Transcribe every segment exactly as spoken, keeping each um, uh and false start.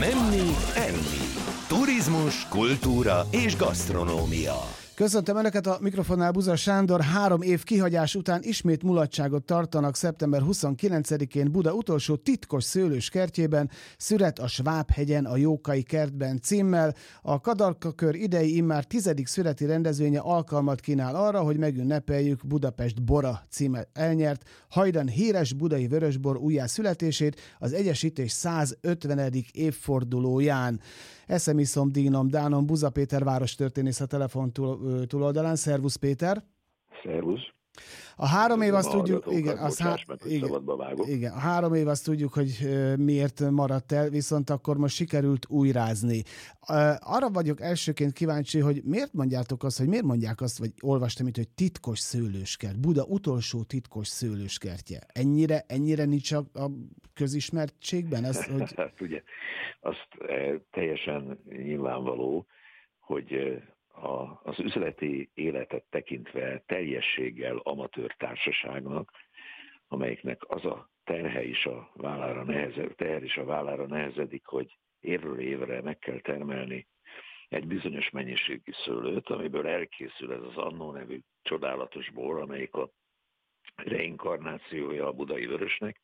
Menni, enni. Turizmus, kultúra és gasztronómia. Köszöntöm Önöket, a mikrofonnál Buza Sándor. Három év kihagyás után ismét mulatságot tartanak szeptember huszonkilencedikén Buda utolsó titkos szőlős kertjében, Szüret a Sváb-hegyen a Jókai kertben címmel. A Kadarka-kör idei immár tizedik szüreti rendezvénye alkalmat kínál arra, hogy megünnepeljük Budapest bora címet elnyert, hajdan híres budai vörösbor újjászületését az egyesítés százötvenedik évfordulóján. Eszem iszom, dínom, dánom, Buza Péter várostörténész a telefon túl, túloldalán. Szervusz Péter! Szervusz! A három év azt a tudjuk, igen, az há... igen, igen, a három év azt tudjuk, hogy miért maradt el, viszont akkor most sikerült újrázni. Arra vagyok elsőként kíváncsi, hogy miért mondjátok azt, hogy miért mondják azt, vagy olvastam itt, hogy titkos szőlőskert, Buda utolsó titkos szőlőskertje. Ennyire, ennyire nincs a, a közismertségben? Ez, hogy... Hát ugye, azt e, teljesen nyilvánvaló, hogy A, az üzleti életet tekintve teljességgel amatőr társaságnak, amelyiknek az a terhe is a vállára nehezedik, teher is a vállára nehezedik, hogy évről évre meg kell termelni egy bizonyos mennyiségű szőlőt, amiből elkészül ez az Annó nevű csodálatos bor, amelyik a reinkarnációja a budai vörösnek.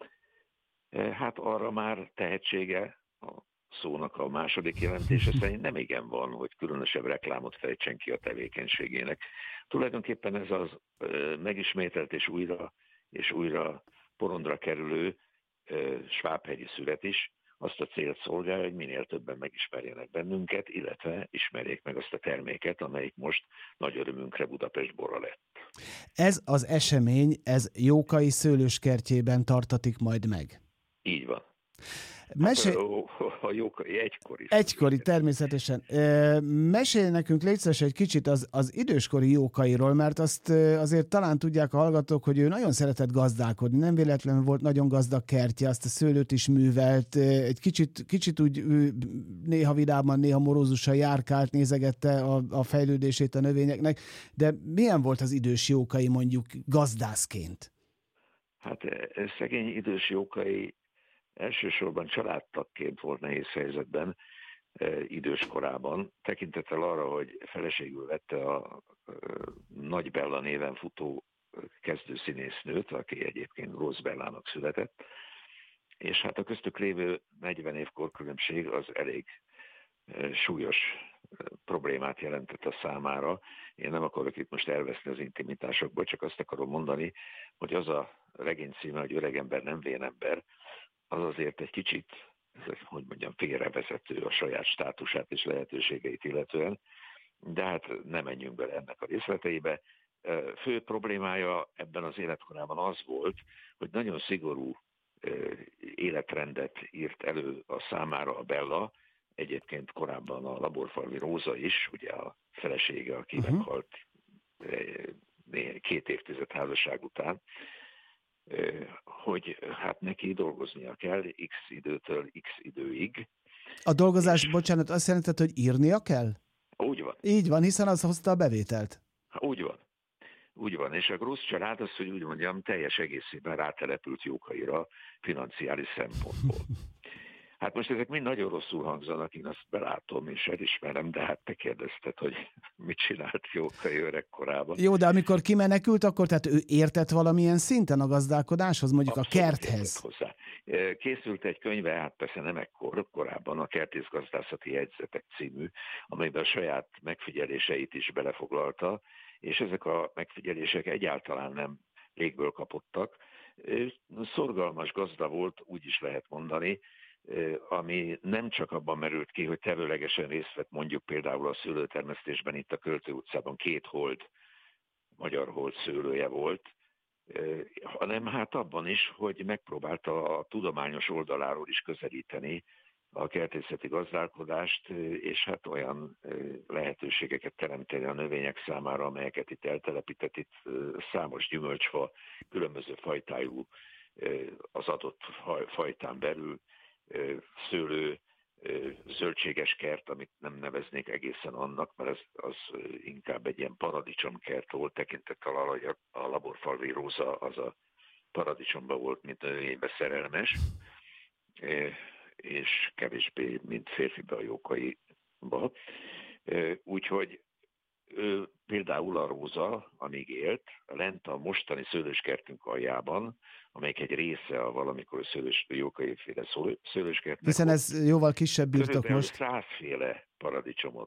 Hát arra már tehetsége, a szónak a második jelentése szerint nem igen van, hogy különösebb reklámot fejtsen ki a tevékenységének. Tulajdonképpen ez az ö, megismételt és újra és újra porondra kerülő ö, svábhegyi szület is azt a célt szolgálja, hogy minél többen megismerjenek bennünket, illetve ismerjék meg azt a terméket, amelyik most nagy örömünkre Budapest bora lett. Ez az esemény, ez Jókai szőlőskertjében tartatik majd meg? Így van. Mesélj... Hát, a Jókai egykori. Egykori, természetesen. Mesélj nekünk légy szíves egy kicsit az, az időskori Jókairól, mert azt azért talán tudják a hallgatók, hogy ő nagyon szeretett gazdálkodni. Nem véletlenül volt nagyon gazdag kertje, azt a szőlőt is művelt. Egy kicsit, kicsit úgy néha vidáman, néha morózusan járkált, nézegette a, a fejlődését a növényeknek. De milyen volt az idős Jókai mondjuk gazdászként? Hát szegény idős Jókai elsősorban családtagként volt nehéz helyzetben e, idős korában, tekintettel arra, hogy feleségül vette a e, Nagy Bella néven futó kezdőszínésznőt, aki egyébként Rossz Bellának született, és hát a köztük lévő negyven év korkülönbség az elég e, súlyos e, problémát jelentett a számára. Én nem akarok itt most elveszni az intimitásokból, csak azt akarom mondani, hogy az a regény címe, hogy Öregember nem vénember, az azért egy kicsit, hogy mondjam, félrevezető a saját státusát és lehetőségeit illetően, de hát nem menjünk bele ennek a részleteibe. Fő problémája ebben az életkorában az volt, hogy nagyon szigorú életrendet írt elő a számára a Bella, egyébként korábban a Laborfalvi Róza is, ugye a felesége, aki uh-huh. meghalt két évtized házasság után, hogy hát neki dolgoznia kell X időtől X időig. A dolgozás, és... bocsánat, azt jelentett, hogy írnia kell? Úgy van. Így van, hiszen az hozta a bevételt. Úgy van. Úgy van, és a Grossz család az, hogy úgy mondjam, teljes egészében rátelepült Jókaira financiális szempontból. Hát most ezek mind nagyon rosszul hangzanak, én azt belátom és elismerem, de hát te kérdezted, hogy mit csinált Jókai öregkorában. Jó, de amikor kimenekült, akkor tehát ő értett valamilyen szinten a gazdálkodáshoz, mondjuk abszolút a kerthez. Hozzá. Készült egy könyve, hát persze nem ekkor, korábban a Kertészgazdászati Jegyzetek című, amelyben a saját megfigyeléseit is belefoglalta, és ezek a megfigyelések egyáltalán nem légből kapottak. Szorgalmas gazda volt, úgy is lehet mondani, ami nem csak abban merült ki, hogy tevőlegesen részt vett mondjuk például a szőlőtermesztésben itt a Költő utcában két hold, magyar hold szőlője volt, hanem hát abban is, hogy megpróbálta a tudományos oldaláról is közelíteni a kertészeti gazdálkodást, és hát olyan lehetőségeket teremteni a növények számára, amelyeket itt eltelepített, itt számos gyümölcsfa, különböző fajtájú az adott fajtán belül, szőlő, zöldséges kert, amit nem neveznék egészen annak, mert ez az inkább egy ilyen paradicsomkert volt, tekintettel arra, hogy a Laborfalvi Róza az a paradicsomba volt, mint növénybe szerelmes, és kevésbé, mint férfibe a jókaiba. Úgyhogy ő, például a róza, amíg élt, lent a mostani szőlőskertünk aljában, amelyik egy része a valamikor szőlős, jókaiféle szőlőskertnek. Hiszen ez jóval kisebb birtok most. Százféle paradicsomot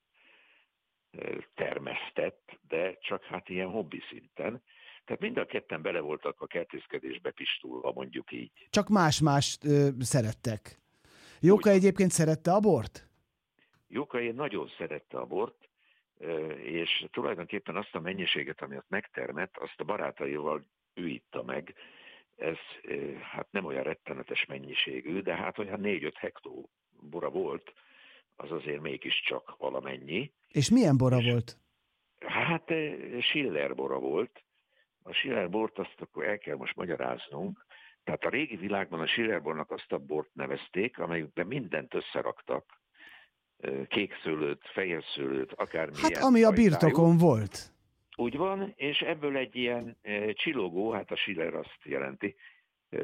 termesztett, de csak hát ilyen hobbi szinten. Tehát mind a ketten bele voltak a kertészkedésbe pistulva, mondjuk így. Csak más-más ö, szerettek. Jóka Úgy, egyébként szerette a bort? Jóka én nagyon szerette a bort, és tulajdonképpen azt a mennyiséget, ami ott megtermett, azt a barátaival ő itta meg. Ez hát nem olyan rettenetes mennyiségű, de hát olyan négy-öt hektó bora volt, az azért mégiscsak valamennyi. És milyen bora és, volt? Hát Schiller bora volt. A Schiller bort azt akkor el kell most magyaráznunk. Tehát a régi világban a Schiller bornak azt a bort nevezték, amelyikben mindent összeraktak. Kékszőlőt, fehérszőlőt, akármilyen. Hát ami a birtokon volt. Úgy van, és ebből egy ilyen e, csillogó, hát a Schiller azt jelenti, e,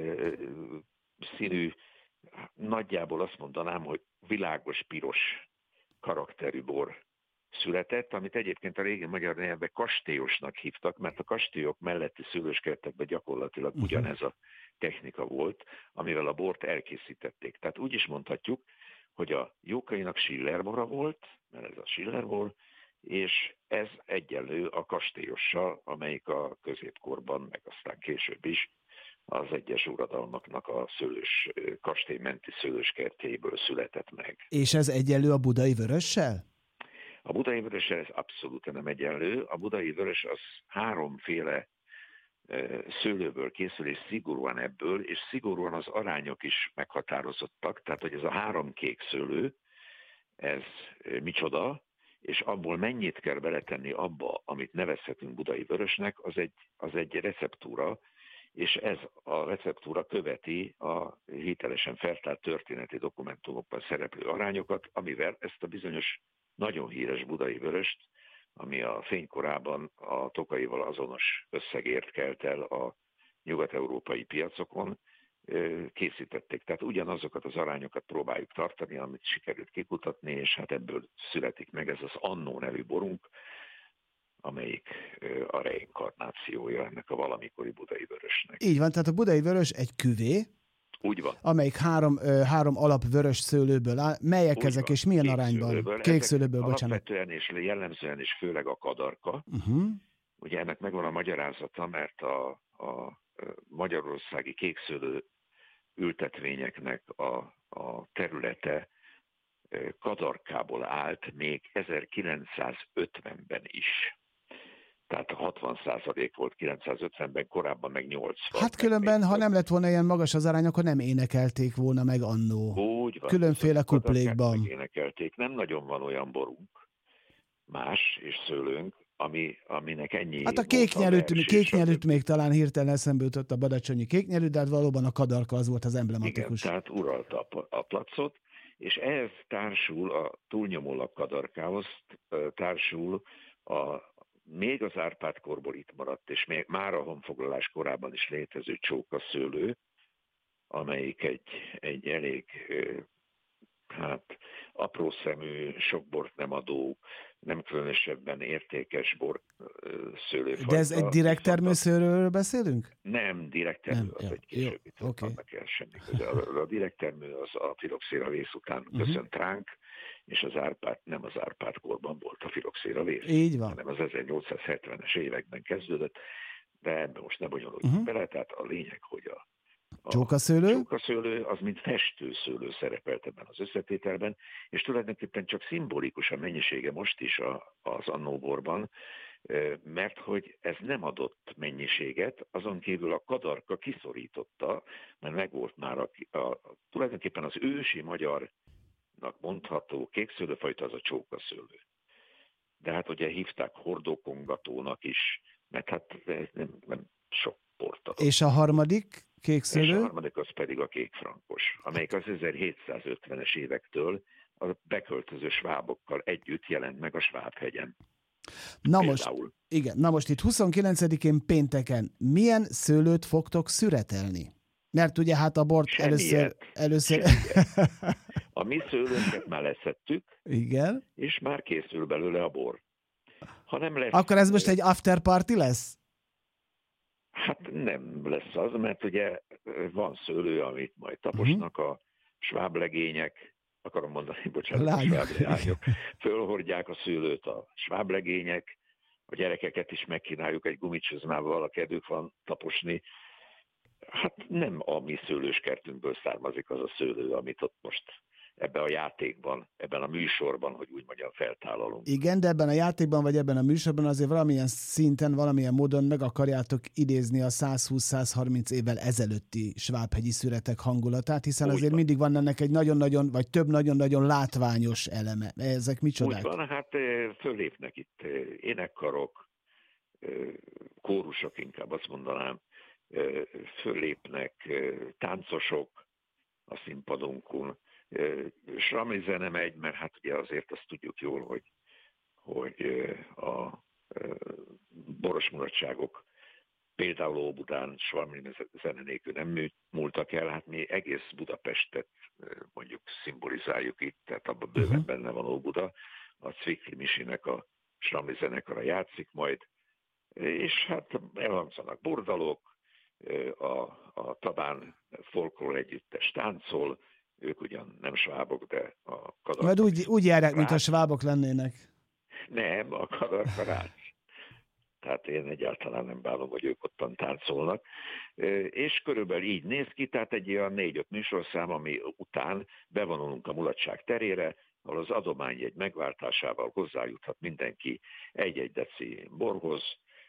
színű, nagyjából azt mondanám, hogy világos piros karakterű bor született, amit egyébként a régi magyar nyelvben kastélyosnak hívtak, mert a kastélyok melletti szőlőskertekben gyakorlatilag uh-huh. ugyanez a technika volt, amivel a bort elkészítették. Tehát úgy is mondhatjuk, hogy a Jókainak Schiller bora volt, mert ez a Schiller bor, és ez egyenlő a kastélyossal, amelyik a középkorban, meg aztán később is az egyes uradalmaknak a szőlős, kastélymenti szőlőskertjéből született meg. És ez egyenlő a budai vörössel? A budai vörössel ez abszolút nem egyenlő. A budai vörös az háromféle szőlőből készül, és szigorúan ebből, és szigorúan az arányok is meghatározottak, tehát hogy ez a három kék szőlő, ez micsoda, és abból mennyit kell beletenni abba, amit nevezhetünk budai vörösnek, az egy, az egy receptúra, és ez a receptúra követi a hitelesen feltárt történeti dokumentumokban szereplő arányokat, amivel ezt a bizonyos nagyon híres budai vöröst, ami a fénykorában a Tokaival azonos összegért kelt el a nyugat-európai piacokon, készítették. Tehát ugyanazokat az arányokat próbáljuk tartani, amit sikerült kikutatni, és hát ebből születik meg ez az Annó nevű borunk, amelyik a reinkarnációja ennek a valamikori budai vörösnek. Így van, tehát a budai vörös egy küvé, úgy van. Amelyik három, három alap vörös szőlőből áll. Melyek Úgy ezek, van. És milyen Kék arányban? Szőlőből. Kék szőlőből, bocsánat. Alapvetően és jellemzően és főleg a kadarka. Uh-huh. Ugye ennek megvan a magyarázata, mert a, a magyarországi kékszőlő ültetvényeknek a, a területe kadarkából állt még ezerkilencszázötvenben is. Tehát hatvan százalék volt kilencszázötvenben, korábban meg nyolcvan. Hát különben, ha nem lett volna ilyen magas az arány, akkor nem énekelték volna meg annó. Úgy van. Különféle kuplékban. Énekelték. Nem nagyon van olyan borunk, más és szőlőnk, ami, aminek ennyi... Hát a kéknyelűt, kéknyelűt még talán hirtelen eszembe jutott a badacsonyi kéknyelűt, de hát valóban a kadarka az volt az emblematikus. Igen, tehát uralta a, a placot, és ehhez társul a túlnyomólag kadarkához, társul a még az Árpád-korból itt maradt, és még már a honfoglalás korában is létező csókaszőlő, amelyik egy, egy elég hát apró szemű, sok bort nem adó, nem különösebben értékes bor szőlőfajta. De ez egy direkt termőszőlőről beszélünk? Nem, direkt termő, nem, az jó, egy későbbi. Okay. Annak el semmi köze. A, a direkt termő az a filoxéra vész után uh-huh. köszönt ránk, és az Árpád nem az Árpád-korban volt a filoxéra vész, így van. hanem az ezernyolcszázhetvenes években kezdődött, de ebben most ne bonyolódjunk uh-huh. bele, tehát a lényeg, hogy a A csókaszőlő? csókaszőlő az mint festőszőlő szerepelt ebben az összetételben, és tulajdonképpen csak szimbolikus a mennyisége most is a, az annóborban, mert hogy ez nem adott mennyiséget, azon kívül a kadarka kiszorította, mert megvolt már a, a, tulajdonképpen az ősi magyarnak mondható kékszőlőfajta az a csókaszőlő. De hát ugye hívták hordókongatónak is, mert hát nem, nem sok bort adott. És a harmadik kékszőlő? És a harmadik az pedig a kékfrankos, amelyik az ezerhétszázötvenes évektől a beköltöző svábokkal együtt jelent meg a Svábhegyen. Na most, igen, na most itt huszonkilencedikén pénteken milyen szőlőt fogtok szüretelni? Mert ugye hát a bort először... először... A mi szőlőnket már leszettük, igen. És már készül belőle a bor. Ha nem lesz... Akkor ez most egy after party lesz? Hát nem lesz az, mert ugye van szőlő, amit majd taposnak uh-huh. a sváblegények, akarom mondani, bocsánat, Lányok. a sváblegények, fölhordják a szőlőt a sváblegények, a gyerekeket is megkínáljuk egy gumicsizmával, a kedvük van taposni. Hát nem a mi szőlőskertünkből származik az a szőlő, amit ott most ebben a játékban, ebben a műsorban, hogy úgy mondjam, feltállalunk. Igen, de ebben a játékban, vagy ebben a műsorban azért valamilyen szinten, valamilyen módon meg akarjátok idézni a százhúsz-százharminc évvel ezelőtti svábhegyi szüretek hangulatát, hiszen úgy azért van. Mindig van ennek egy nagyon-nagyon, vagy több nagyon-nagyon látványos eleme. Ezek micsodák? Úgy van, hát fölépnek itt énekkarok, kórusok inkább azt mondanám, fölépnek táncosok a színpadunkon, Sramli zene megy, mert hát ugye azért azt tudjuk jól, hogy, hogy a boros mulatságok például Óbudán Sramli zene nélkül nem múltak el, hát mi egész Budapestet mondjuk szimbolizáljuk itt, tehát abban bőven benne van Óbuda, a Cvikli Misinek a Sramli zenekara játszik majd, és hát elhangzanak bordalok, a, a Tabán folklór együttes táncol, ők ugyan nem svábok, de a kadarka... Majd úgy, úgy járják, mint a svábok lennének. Nem, a kadarka rács. Tehát én egyáltalán nem bánom, hogy ők ottan táncolnak. És körülbelül így néz ki, tehát egy olyan négy-öt műsorszám, ami után bevonulunk a mulatság terére, ahol az adományjegy megváltásával hozzájuthat mindenki egy-egy deci borhoz,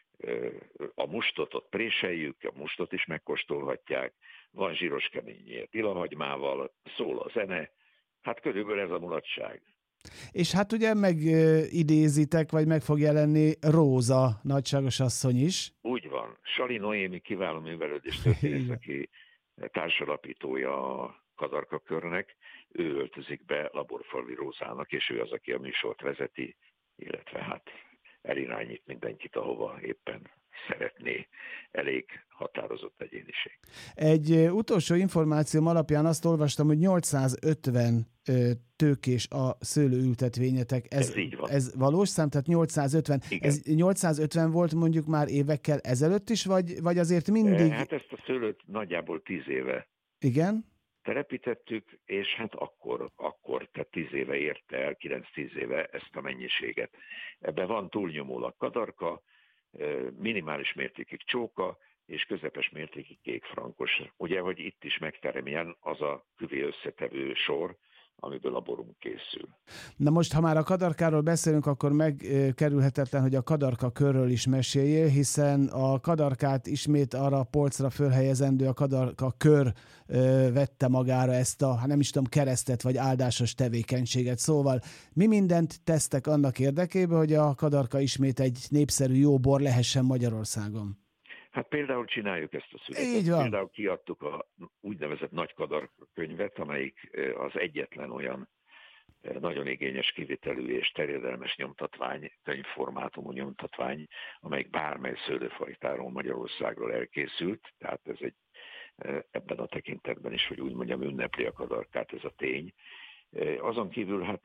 a mustot ott préseljük, a mustot is megkóstolhatják, van zsíros keményért dilahagymával, szól a zene, hát körülbelül ez a mulatság. És hát ugye megidézitek, vagy meg fog jelenni Róza nagyságos asszony is. Úgy van. Sali Noémi kiváló művelődés történész, aki társalapítója a Kadarka körnek, ő öltözik be Laborfalvi Rózának, és ő az, aki a műsort vezeti, illetve hát elirányít mindenkit, ahova éppen szeretné. Elég határozott egyéniség. Egy utolsó információm alapján azt olvastam, hogy nyolcszázötven tőkés a szőlőültetvényetek. Ez, ez így van. Ez valós szám, tehát nyolcszázötven. Igen. Ez nyolcszázötven volt mondjuk már évekkel ezelőtt is, vagy, vagy azért mindig? Hát ezt a szőlőt nagyjából tíz éve Igen? telepítettük, és hát akkor, akkor tehát tíz éve érte el, kilenc-tíz éve ezt a mennyiséget. Ebben van túlnyomólag kadarka, minimális mértékig csóka, és közepes mértékig kékfrankos. Ugye, hogy itt is megteremjen az a küvé összetevő sor, amiből a borunk készül. Na most, ha már a kadarkáról beszélünk, akkor megkerülhetetlen, hogy a kadarka körről is meséljél, hiszen a kadarkát ismét arra a polcra fölhelyezendő a kadarka kör vette magára ezt a, hát nem is tudom, keresztet vagy áldásos tevékenységet. Szóval mi mindent tesztek annak érdekében, hogy a kadarka ismét egy népszerű jó bor lehessen Magyarországon? Hát például csináljuk ezt a születet. Így van. Például kiadtuk a úgynevezett Nagy Kadarka könyvet, amelyik az egyetlen olyan nagyon igényes kivitelű és terjedelmes nyomtatvány, könyvformátumú nyomtatvány, amelyik bármely szőlőfajtáról Magyarországról elkészült. Tehát ez egy ebben a tekintetben is, hogy úgy mondjam, ünnepli a kadarkát ez a tény. Azon kívül hát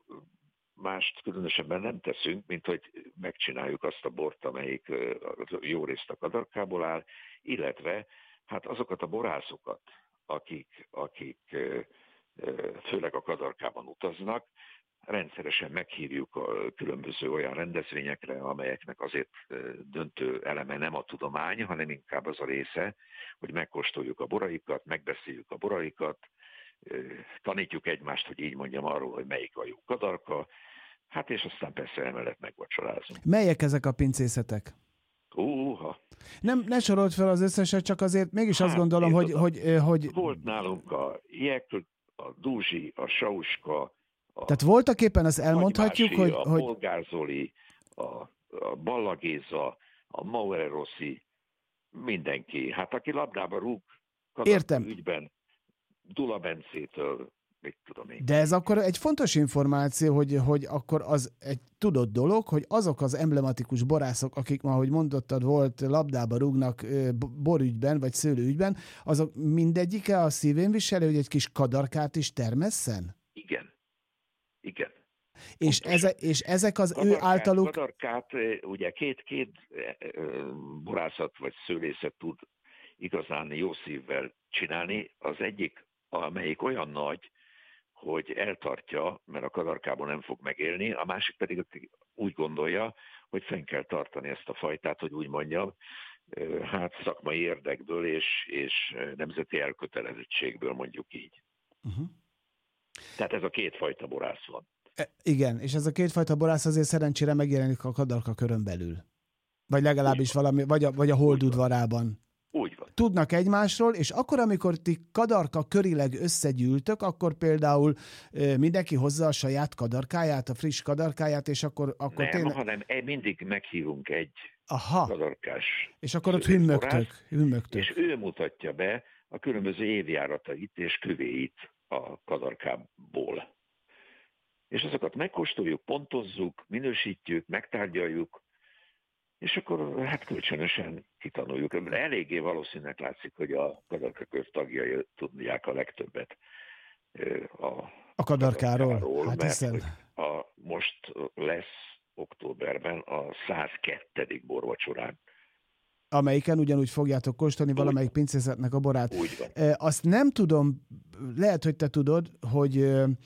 mást különösebben nem teszünk, mint hogy megcsináljuk azt a bort, amelyik jó részt a kadarkából áll, illetve hát azokat a borászokat, akik, akik főleg a kadarkában utaznak, rendszeresen meghívjuk a különböző olyan rendezvényekre, amelyeknek azért döntő eleme nem a tudomány, hanem inkább az a része, hogy megkóstoljuk a boraikat, megbeszéljük a boraikat, tanítjuk egymást, hogy így mondjam, arról, hogy melyik a jó kadarka, hát és aztán persze emellett megvacsorázunk. Melyek ezek a pincészetek? Húha! Nem, ne sorolt fel az összeset, csak azért mégis hát, azt gondolom, hogy, hogy, hogy... Volt nálunk a Jekl, a Dúzsi, a Sauska, a Tehát voltak éppen azt elmondhatjuk, hogy... A hogy... Polgár Zoli, a, a Balla Géza, a Maurer Rossi, mindenki. Hát aki labdába rúg, Értem. ügyben, Dula Bencétől, mit tudom én. De ez akkor egy fontos információ, hogy, hogy akkor az egy tudott dolog, hogy azok az emblematikus borászok, akik ma, ahogy mondottad, volt labdába rúgnak borügyben, vagy szőlőügyben, azok mindegyike a szívén viseli, hogy egy kis kadarkát is termesszen? Igen. Igen. És, eze, és ezek az kadarkát, ő általuk... Kadarkát, ugye két, két borászat vagy szőlészet tud igazán jó szívvel csinálni. Az egyik, amelyik olyan nagy, hogy eltartja, mert a kadarkából nem fog megélni, a másik pedig úgy gondolja, hogy fenn kell tartani ezt a fajtát, hogy úgy mondjam, hát szakmai érdekből és, és nemzeti elkötelezettségből, mondjuk így. Uh-huh. Tehát ez a két fajta borász van. E, igen, és ez a kétfajta borász azért szerencsére megjelenik a kadarka körön belül. Vagy legalábbis valami, vagy a, vagy a holdudvarában. Úgy van. Tudnak egymásról, és akkor, amikor ti kadarka körileg összegyűltök, akkor például e, mindenki hozza a saját kadarkáját, a friss kadarkáját, és akkor, akkor Nem, tényleg... hanem mindig meghívunk egy Aha. kadarkás. És akkor ott hümmögtök, hümmögtök. És ő mutatja be a különböző évjáratait és kövéit a kadarkából. És azokat megkóstoljuk, pontozzuk, minősítjük, megtárgyaljuk, és akkor hát kölcsönösen kitanuljuk. Eléggé valószínűleg látszik, hogy a kadarkakör tagjai tudják a legtöbbet a, a kadarkáról. kadarkáról hát mert hiszen... hogy a, most lesz októberben a százkettő borvacsorán. Amelyiken ugyanúgy fogjátok kóstolni úgy valamelyik pincészetnek a borát. Úgy van. E, azt nem tudom, lehet, hogy te tudod, hogy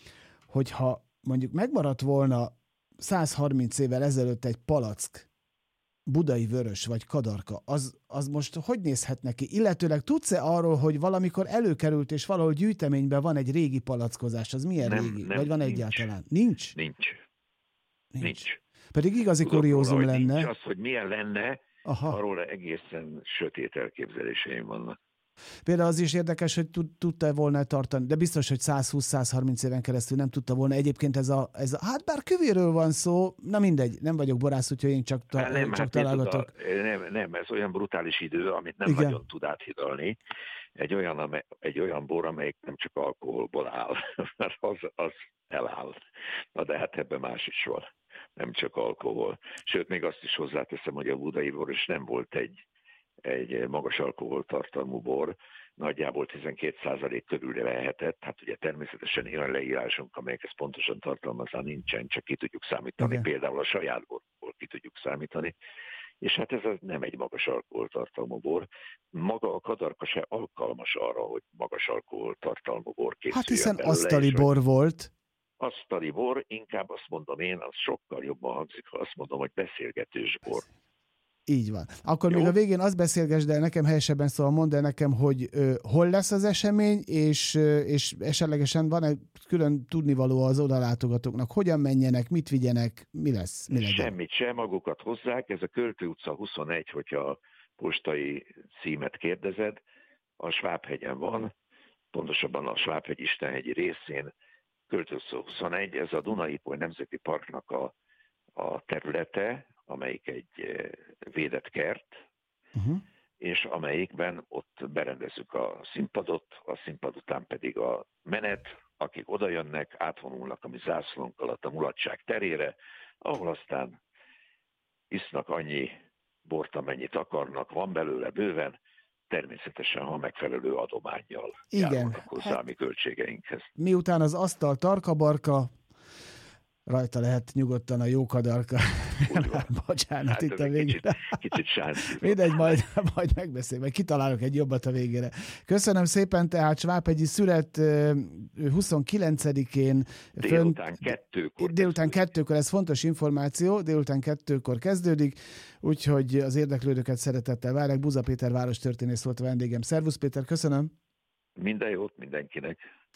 hogyha mondjuk megmaradt volna száz harminc évvel ezelőtt egy palack budai vörös vagy kadarka, az, az most hogy nézhet neki? Illetőleg tudsz-e arról, hogy valamikor előkerült, és valahol gyűjteményben van egy régi palackozás? Az milyen nem, régi? Nem, vagy van nincs. egyáltalán? Nincs? Nincs. Nincs. nincs. Pedig igazi Tudok kuriózum róla, lenne. Nincs az, hogy milyen lenne, Aha. arról egészen sötét elképzeléseim vannak. Például az is érdekes, hogy tud, tudta volna tartani, de biztos, hogy száz húsz száz harminc éven keresztül nem tudta volna. Egyébként ez a, ez a hát bár kövéről van szó, na mindegy, nem vagyok borász, úgyhogy én csak, ta, hát nem, csak hát találgatok. A, nem, nem, ez olyan brutális idő, amit nem Igen. nagyon tud áthidalni. Egy olyan, egy olyan bor, amelyik nem csak alkoholból áll, mert az, az eláll. Na de hát ebben más is van. Nem csak alkohol. Sőt, még azt is hozzáteszem, hogy a budai bor is nem volt egy, egy magas alkoholtartalmú bor, nagyjából tizenkét százalék körül lehetett. Hát ugye természetesen ilyen leírásunk, amelyek ezt pontosan tartalmazza, nincsen, csak ki tudjuk számítani. Igen. Például a saját borból ki tudjuk számítani. És hát ez nem egy magas alkoholtartalmú bor. Maga a kadarka se alkalmas arra, hogy magas alkoholtartalmú bor készüljön. Hát hiszen belőle, asztali bor vagy... volt. Asztali bor, inkább azt mondom én, az sokkal jobban hangzik, ha azt mondom, hogy beszélgetős bor. Így van. Akkor Jó? még a végén azt beszélgesd, de nekem helyesebben szóval mondd el nekem, hogy ö, hol lesz az esemény, és, ö, és esetlegesen van-e külön tudnivaló az odalátogatóknak, hogyan menjenek, mit vigyenek, mi lesz? Mi Semmit sem, magukat hozzák. Ez a Költő utca huszonegy, hogyha a postai címet kérdezed, a Svábhegyen van, pontosabban a Svábhegy Istenhegyi részén, Költő utca huszonegy, ez a Duna-Ipoly Nemzeti Parknak a, a területe, amelyik egy védett kert, uh-huh. és amelyikben ott berendezzük a színpadot, a színpad után pedig a menet, akik oda jönnek, átvonulnak a mi zászlónk alatt a mulatság terére, ahol aztán isznak annyi bort, amennyit akarnak, van belőle bőven, természetesen, ha megfelelő adománnyal járulnak hozzá hát, mi költségeinkhez. Miután az asztal tarka-barka, rajta lehet nyugodtan a jó kadarka. Bocsánat, hát itt a végére. Kicsit, kicsit Mindegy, majd, majd megbeszélünk, majd kitalálok egy jobbat a végére. Köszönöm szépen, tehát Svábhegyi szület huszonkilencedikén délután kettőkor. Délután kettőkor, ez fontos információ, délután kettőkor kezdődik, úgyhogy az érdeklődőket szeretettel várják. Buza Péter várostörténész volt a vendégem. Szervusz Péter, köszönöm. Minden jót mindenkinek.